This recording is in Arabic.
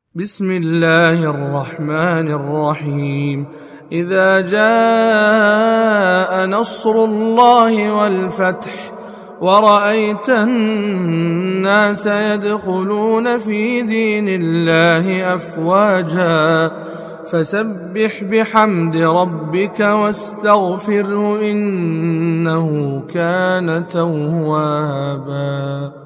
بسم الله الرحمن الرحيم. إذا جاء نصر الله والفتح ورأيت الناس يدخلون في دين الله أفواجا فسبح بحمد ربك واستغفره إنه كان توابا.